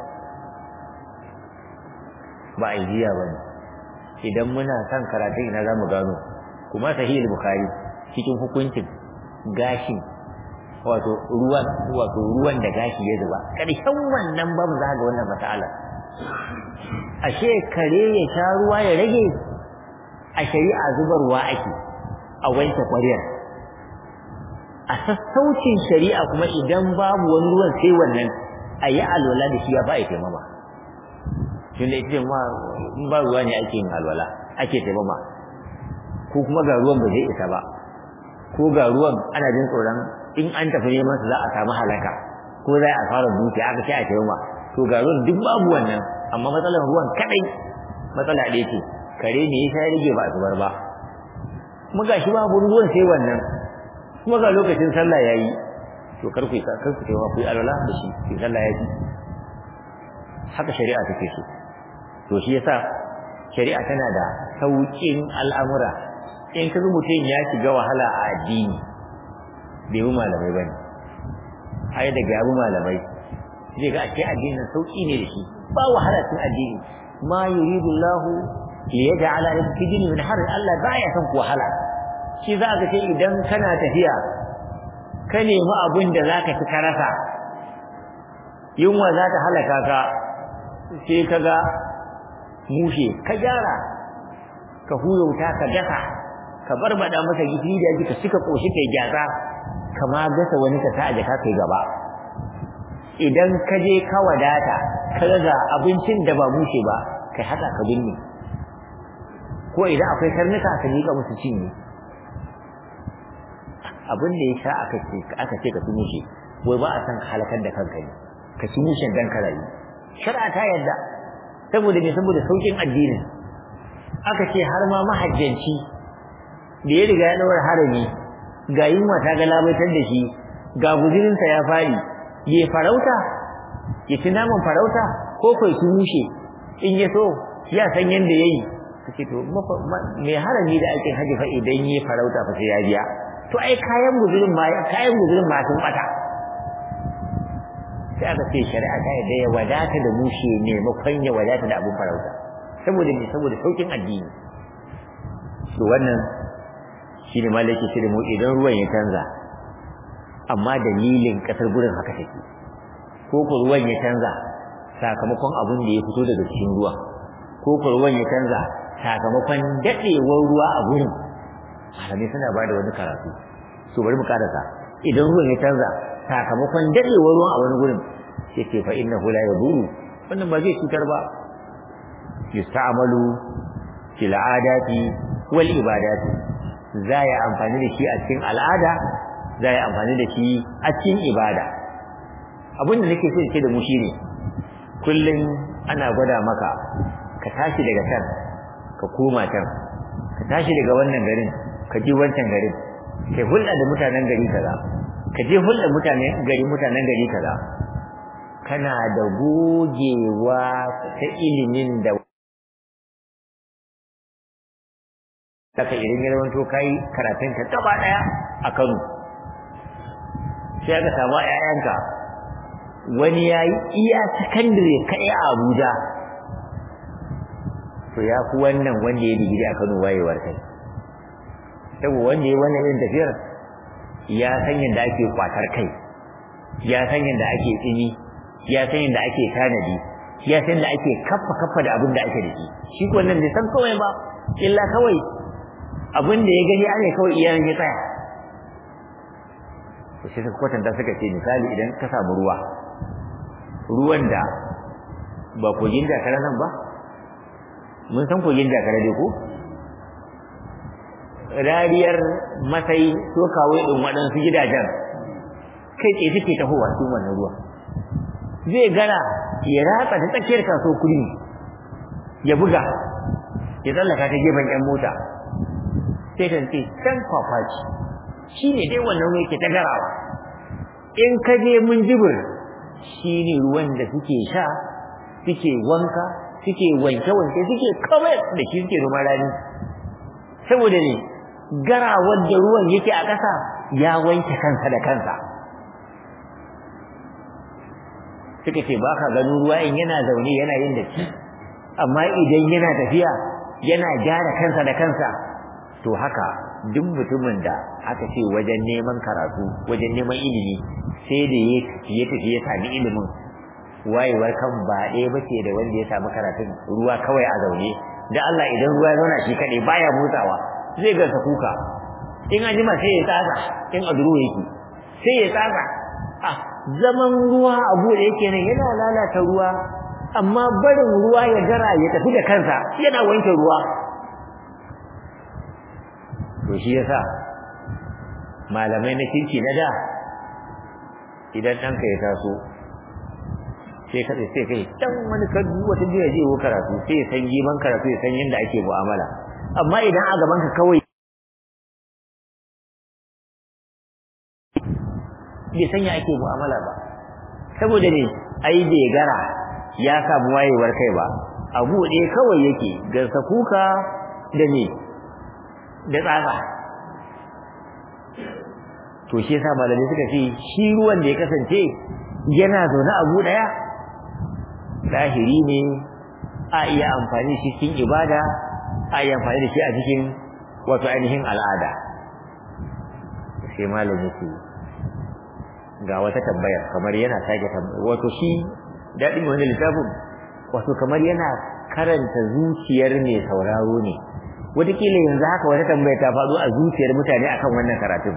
Speaker 1: ba ai jiya bane idan muna son karatu ina zamu gano kuma sahih al-bukhari cikin hukuncin gashi wato ruwan wato ruwan da gashi ya zuba karshen wannan babu za ga wannan mas'ala ashe kare ya sha ruwa ya rage a shari'a zubarwa ake a wanke ƙwaryar a sassaucin shari'a kuma idan babu wani ruwan sai wannan a yi alwala da shi ya fa a taimama tunda ita ma in ba ruwa ne ake yin alwala ake taimama ko kuma ga ruwan ba zai isa ba ko ga ruwan ana jin tsoron in an tafi neman su za a samu halaka ko za a fara duki aka ce a taimama to ga ruwan duk babu wannan amma matsalar ruwan kadai matsala ɗaya ce kare ne ya rage ba a zubar ba kuma ga shi babu ruwan sai wannan kuma ga lokacin sallah yayi to kar ku kar ku taimama ku yi alwala da shi ki sallah yayi haka shari'a take so to shi yasa shari'a tana da sauƙin al'amura in ka ga mutum ya shiga wahala a addini bai yi malamai bane ai daga yabu malamai zai ga ake addinin sauƙi ne da shi ba wahala cikin addini ma yuridu Allah li yaj'ala lakum fi dini min harj Allah baya san ku wahala shi za ka ce idan kana tafiya ka nemi abin da zaka ci ka rasa yunwa za ta halaka ka sai ka ga mushe ka gyara ka huyauta ka daka ka barbada masa gishiri da jika suka koshi kai gyatsa kama gasa wani ka ta aje ka kai gaba idan ka je ka wadata ka ga abincin da ba mushe ba kai haka ka binne ko idan akwai karnuka ka miƙa musu cinye abin da ya sha aka ce aka ce ka tuni shi wai ba a san halakar da kanka ne ka ci mushen dan ka rayu shar'a ta yadda saboda me saboda saukin addinin aka ce har ma mahajjanci da ya riga ya daura harami ga yunwa ta ga labaitar da shi ga guzurinsa ya fari ya farauta ya ci naman farauta ko kai su mushe in ya so ya san yanda yayi kace to me harami da ake haji fa idan yi farauta fa sai ya biya to ai kayan guzurin ma kayan guzurin ma sun bata sai aka ce shari'a ta yadda ya wadata da mushe ne makon ya wadata da abun farauta saboda me saboda saukin addini to wannan shine malaki shi da mu idan ruwan ya canza amma dalilin kasar gurin haka take ko ko ruwan ya canza sakamakon abun da ya fito daga cikin ruwa ko ko ruwan ya canza sakamakon dadewar ruwa a gurin malami suna bada wani karatu to bari mu karasa idan ruwan ya canza sakamakon dadewar ruwa a wani gurin sai ce fa innahu la yaduru wannan ba zai cutar ba yusta'malu fil adati wal ibadati za ya amfani da shi a cikin al'ada za ya amfani da shi a cikin ibada abinda nake so in ce da mu shine kullun ana gwada maka ka tashi daga can ka koma can ka tashi daga wannan garin ka je wancan garin kai hulɗa da mutanen gari kaza ka je hulɗa mutanen gari mutanen gari kaza kana da gogewa ta ilimin da saka idan ya rawanto kai karatun ka gaba daya a Kano sai ka samu ƴaƴanka wani yayi iya secondary kai a Abuja to ya ku wannan wanda ya digiri a Kano wayewar kai saboda wanda ya wannan irin tafiyar ya san yadda ake kwatar kai ya san yadda ake tsini ya san yadda ake tanadi ya san yadda ake kaffa kaffa da abin da ake da shi shi ko wannan bai san kawai ba illa kawai abin da ya gani ane kawai iyayen ya tsaya to sai suka kwatanta suka ce misali idan ka samu ruwa ruwan da ba kogin jakara nan ba mun san kogin jakara dai ko rariyar matsayi so kawai din waɗansu gidajen kai tsaye suke tahowa cikin wannan ruwa zai gara ya ratsa ta tsakiyar kaso kudi ya buga ya tsallaka ta gefen ƴan mota sai kan ce can kwafaci shi ne dai wannan yake ta garawa in ka je mun jibir shi ne ruwan da suke sha suke wanka suke wanke-wanke suke kawai da shi suke noma rani saboda ne garawar da ruwan yake a ƙasa ya wanke kansa da kansa suka ce ba ka ganin ruwa in yana zaune yana yin da shi amma idan yana tafiya yana gyara kansa da kansa to haka duk mutumin da aka ce wajen neman karatu wajen neman ilimi sai da ya tafiye tafiye ya sami ilimin wayewar kan ba ɗaya ba ce da wanda ya samu karatun ruwa kawai a zaune da Allah idan ruwa ya zauna shi kaɗai baya motsawa zai garsa kuka in an jima sai ya tsaga in a duro yake sai ya tsaga a zaman ruwa a buɗe yake nan yana lalata ruwa amma barin ruwa ya gara ya tafi da kansa yana wanke ruwa to shi yasa malamai na kirki na da idan ɗanka ya taso sai ka sai kai dan wani kadu wata jiya je wo karatu sai ya san giban karatu ya san yadda ake mu'amala amma idan a gaban ka kawai bai san ya ake mu'amala ba saboda ne ai bai gara ya samu wayewar kai ba abu ɗaya kawai yake garsa kuka da ne da tsaka to shi yasa malamai suka ce shi ruwan da ya kasance yana zaune abu ɗaya zahiri ne a iya amfani shi cikin ibada a iya amfani da shi a cikin wato ainihin al'ada sai malami ce ga wata tambayar kamar yana sake tambaya wato shi daɗin wani littafin wato kamar yana karanta zuciyar mai sauraro ne wataƙila yanzu haka wata tambaya ta faɗo a zuciyar mutane akan wannan karatun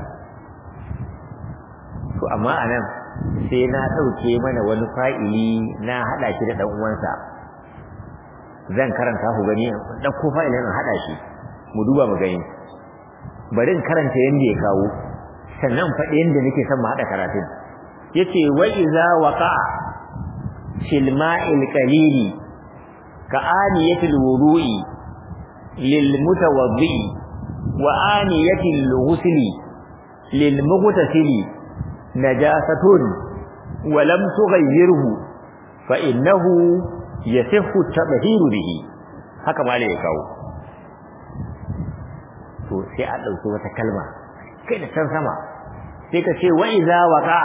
Speaker 1: to amma anan sai na ɗauke mana wani fa'ili na haɗa shi da ɗan uwansa zan karanta ku gani ɗauko fa'ilin in haɗa shi mu duba mu gani bari in karanta yanda ya kawo sannan faɗi yanda nake son mu haɗa karatun yace wa iza waqa fil ma'il qalili ka aniyatil wudu'i lil mutawaddi wa aniyatil ghusli lil mughtasili najasatun wa lam tughayyirhu fa innahu yasihhu at-tadhiru bihi haka malai ya kawo to sai a dauki wata kalma kai da can sama sai ka ce wa iza waqa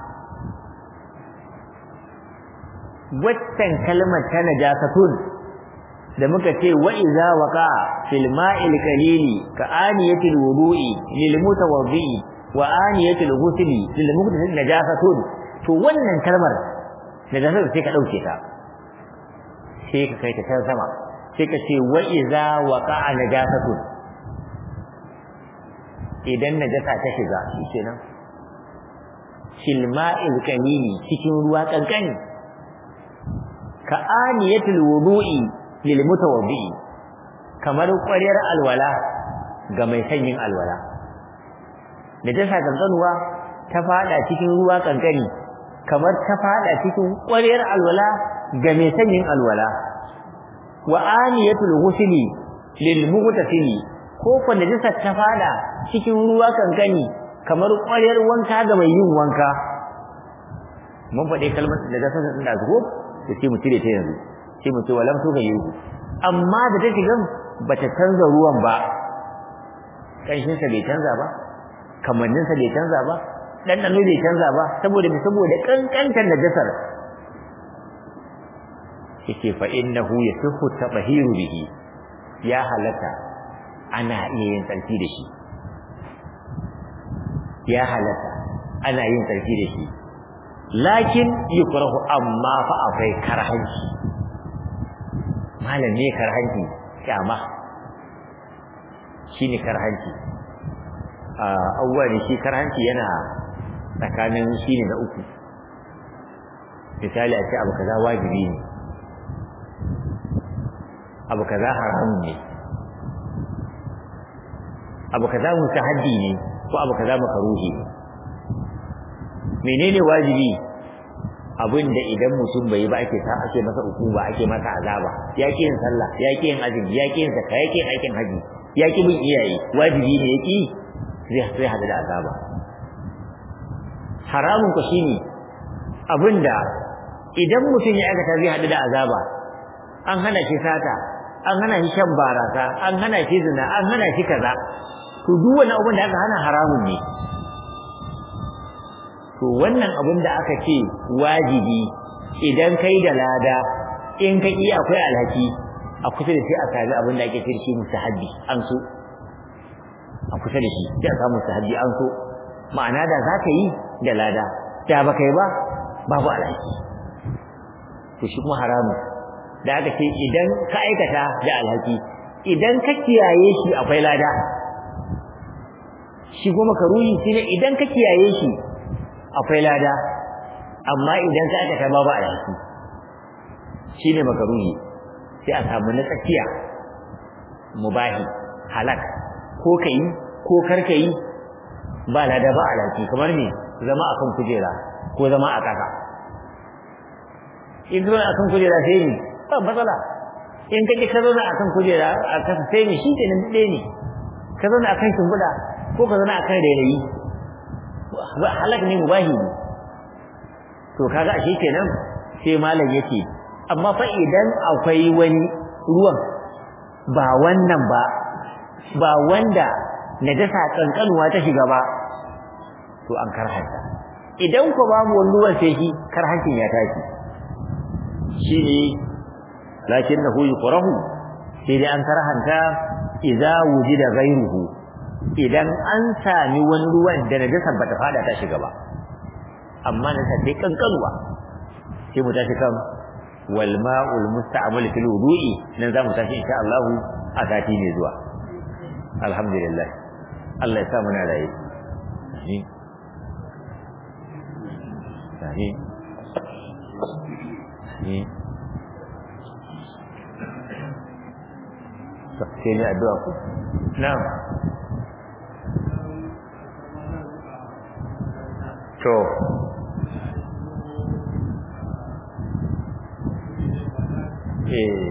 Speaker 1: waccan kalmar ta najasatun da muka ce wa iza waqa fil ma'il qalili ka aniyatil wudu'i lil mutawaddi wa aniyatil ghusli lil mughtasil najasatun to wannan kalmar najasatun sai ka dauke ta sai ka kai ta can sama sai ka ce wa iza waqa najasatun idan najasa ta shiga shikenan fil ma'il qalili cikin ruwa kankani ka aniyatil wudu'i lil mutawaddi kamar ƙwaryar alwala ga mai sanyin alwala najasa kankanuwa ta fada cikin ruwa kankani kamar ta fada cikin ƙwaryar alwala ga mai sanyin alwala wa aniyatul ghusli lil mughtasili ko ko najasa ta fada cikin ruwa kankani kamar ƙwaryar wanka ga mai yin wanka mun faɗe kalmar najasa din da zuwa to sai mu cire ta yanzu sai mu ce walam to gayu amma da ta shiga bata canza ruwan ba kanshin sa bai canza ba kamannin sa bai canza ba dandano bai canza ba saboda saboda kankantar najasar yake fa innahu yasihu tabahiru bihi ya halaka ana iya yin tsarki da shi ya halaka ana yin tsarki da shi lakin yukrahu amma fa akwai karhanci malam ne karhanci kyama shine karhanci a awwali shi karhanci yana tsakanin shine na uku misali a ce abu kaza wajibi ne abu kaza haramun ne abu kaza mustahaddi ne ko abu kaza makruhi ne menene wajibi abinda idan mutum bai ba ake sa ake masa hukuma ake masa azaba yake yin sallah yake yin azumi yake yin zakka yake yin aikin haji yake bin iyaye wajibi ne yake zai sai hada da azaba haramun ko shine abinda idan mutum ya aikata zai hada da azaba an hana shi sata an hana shi shan barasa an hana shi zina an hana shi kaza to duk wani abin da aka hana haramun ne to wannan abin da aka ce wajibi idan kai da lada in ka yi akwai alhaki a kusa da shi a sami abin da ake ce shi mustahabbi an so a kusa da shi sai a samu mustahabbi an so ma'ana da za ka yi da lada da ba kai ba babu alhaki to shi kuma haramun da aka ce idan ka aikata da alhaki idan ka kiyaye shi akwai lada shi kuma karuhi shine idan ka kiyaye shi akwai lada amma idan ka aka babu alhaki shine makaruhi sai a samu na tsakiya mubahi halak ko kai ko karka yi ba lada ba alhaki kamar me zama akan kujera ko zama a kasa in zama akan kujera sai ne ba matsala in kaje ka zauna akan kujera a kasa sai ne shikenan dade ne ka zauna akan shimbuda ko ka zauna akan rairayi halak ne mubahi ne to kaga ashe kenan sai malam yake amma fa idan akwai wani ruwan ba wannan ba ba wanda najasa kankanuwa ta shiga ba to an karhanta idan ko babu wani ruwan sai shi karhancin ya tashi shine lakinnahu yuqrahu sai dai an karhanta idza wujida ghayruhu idan an sami wani ruwan da najasar bata fada ta shiga ba amma na sai kankanwa sai mu tashi kan wal ma'ul musta'mal fil wudu'i nan za mu tashi insha Allah a sati ne zuwa alhamdulillah Allah ya sa muna rayi amin amin amin sai ne addu'a ku na'am to eh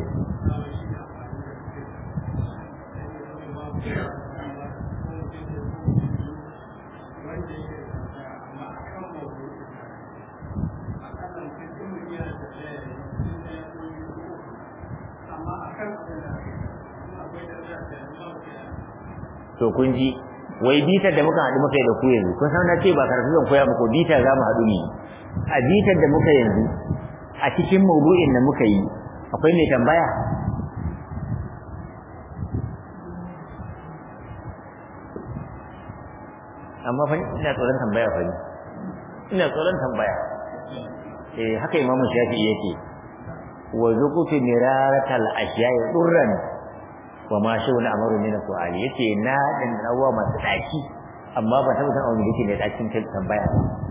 Speaker 1: to kun ji wai bitar da muka haɗu muka yi da ku yanzu kun san na ce ba karatu zan koya muku bitar za mu haɗu ne a bitar da muka yanzu a cikin maudu'in da muka yi akwai mai tambaya amma fa ina tsoron tambaya fa ni ina tsoron tambaya eh haka imamu shafi'i yake wa zuqutu miraratal ashiya'i durran wa ma shawna amaru min su'ali yace na dan rawa masu daki amma ba ta san wani yake da dakin tambaya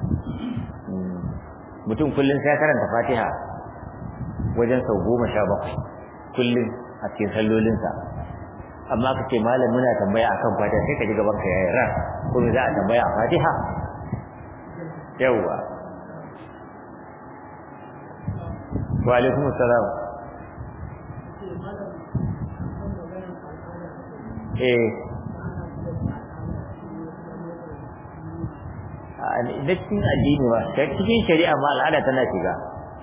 Speaker 1: mutum kullun sai karanta Fatiha wajen sau goma sha bakwai kullun a cikin sallolinsa amma kace malam muna tambaya akan Fatiha sai ka ji gaban ka yayi ran ko me za a tambaya a Fatiha yawa wa alaikum assalam eh da cikin addini ba cikin shari'a ma al'ada tana shiga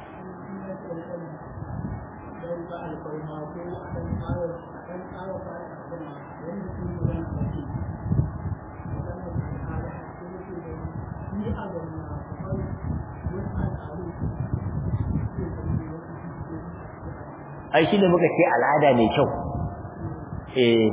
Speaker 1: ai shi ne muka ce al'ada mai kyau eh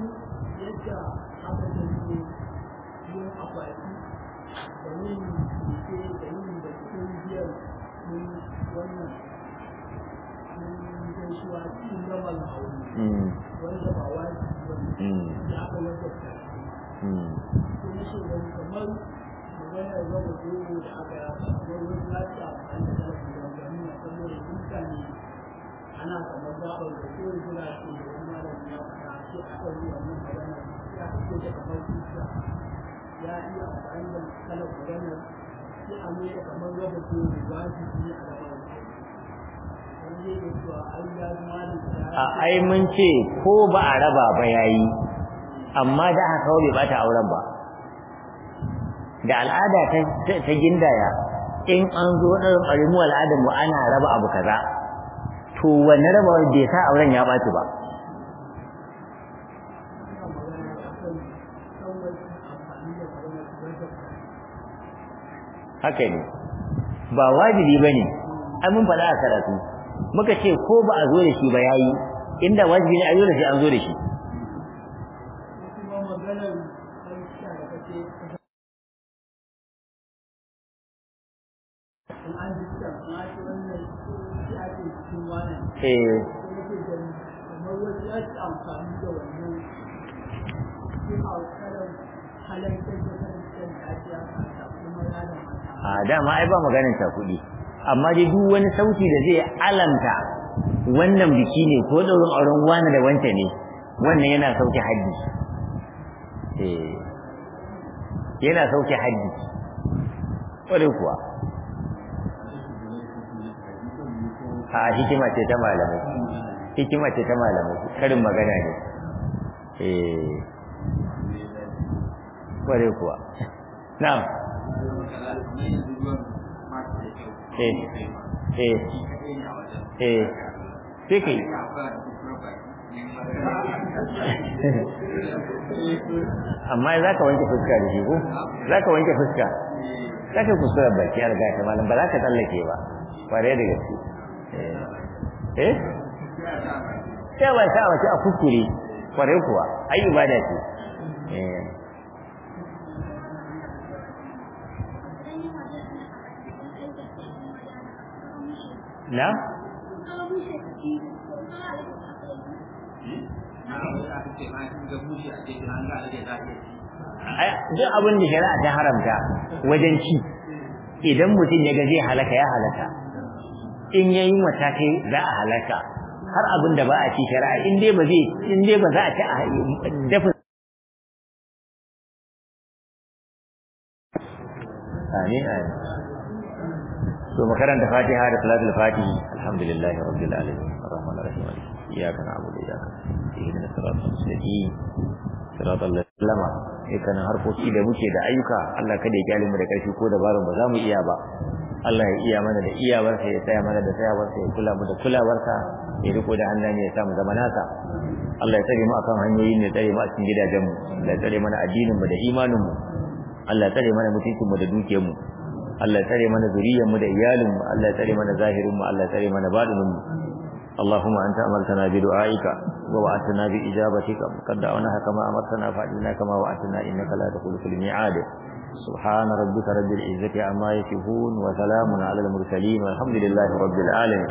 Speaker 2: ana kamar zaɓar da ko suna ce da wani malam ya faɗa ce aka yi wannan magana ya fito da kamar kusa ya iya amfani da kalar maganar sai a mai da kamar raba ko wajibi a raba wani yake cewa an ya malam
Speaker 1: a ai mun ce ko ba a raba ba yayi amma da haka kawai ba ta auren ba da al'ada ta ta gindaya in an zo ɗarin ɓarimu al'adar mu ana raba abu kaza to wannan rabawar bai sa auren ya ɓaci ba haka ne ba wajibi ba ne ai mun faɗa a karatu muka ce ko ba a zo da shi ba yayi inda wajibi ne a zo da shi an zo da shi eh a dama ai ba maganin ta kuɗi amma dai duk wani sauti da zai alamta wannan biki ne ko daurin auren wani da wance ne wannan yana sauke haddi eh yana sauke haddi ƙwarai kuwa a hikima ce ta malamai hikima ce ta malamai karin magana ne eh kware kuwa na'am eh eh eh sai kai amma za ka wanke fuska da shi ko za ka wanke fuska za ka kusura baki a riga ta malam ba za ka tsallake ba kware da gaske eh sai ba sa wace a kuskure kware kuwa ai ibada ce eh na ai duk abin da shari'a ta haramta wajen ci idan mutum ya ga zai halaka ya halaka in yayi matakai za a halaka har abin da ba a ci shari'a in dai ba zai in dai ba za a ci a dafa amin amin to makaranta Fatiha da salatul Fatihi alhamdulillahi rabbil alamin arrahmanir rahim iyyaka na'budu wa iyyaka nasta'in ihdinas siratal mustaqim siratal ladzina kana harkoki da muke da ayyuka Allah kada ya kyale mu da karfi ko dabarun ba za mu iya ba Allah ya iya mana da iyawarsa, ya tsaya mana da tsayawarsa, ya kula mu da kulawarsa, ya riko da hannaye ya samu zama nasa. Allah ya tsare mu akan hanyoyin ne, tsare mu a cikin gidajenmu, Allah ya tsare mana addinin mu da imanin mu, Allah ya tsare mana mutuncin mu da dukiyar mu, Allah ya tsare mana zuriyar mu da iyalin mu, Allah ya tsare mana zahirin mu, Allah ya tsare mana batinin mu. اللهم أنت أمرتنا بدعائك ووعدتنا بإجابتك قد دعوناك كما أمرتنا فأجبنا كما وعدتنا إنك لا تخلف الميعاد. سبحان ربك رب العزة عما يصفون وسلام على المرسلين والحمد لله رب العالمين.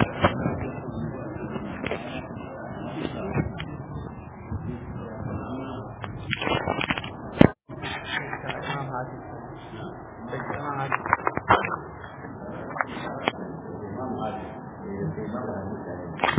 Speaker 1: Imam Adi, Imam Adi.